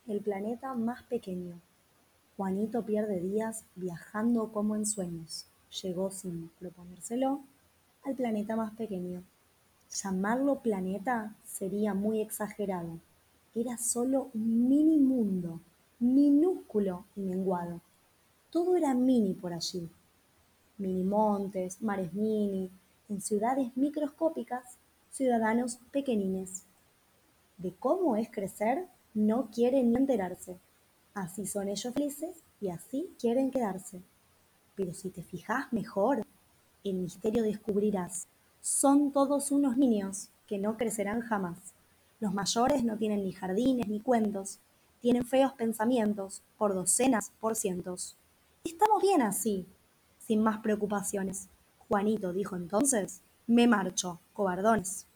El planeta más pequeño. Juanito pierde días viajando como en sueños. Llegó sin proponérselo al planeta más pequeño. Llamarlo planeta sería muy exagerado. Era solo un mini mundo, minúsculo y menguado. Todo era mini por allí. Mini montes, mares mini, en ciudades microscópicas, ciudadanos pequeñines. De cómo es crecer, no quieren ni enterarse. Así son ellos felices y así quieren quedarse. Pero si te fijas mejor, el misterio descubrirás. Son todos unos niños que no crecerán jamás. Los mayores no tienen ni jardines ni cuentos. Tienen feos pensamientos, por docenas, por cientos. Y estamos bien así, sin más preocupaciones. Juanito dijo entonces, me marcho, cobardones.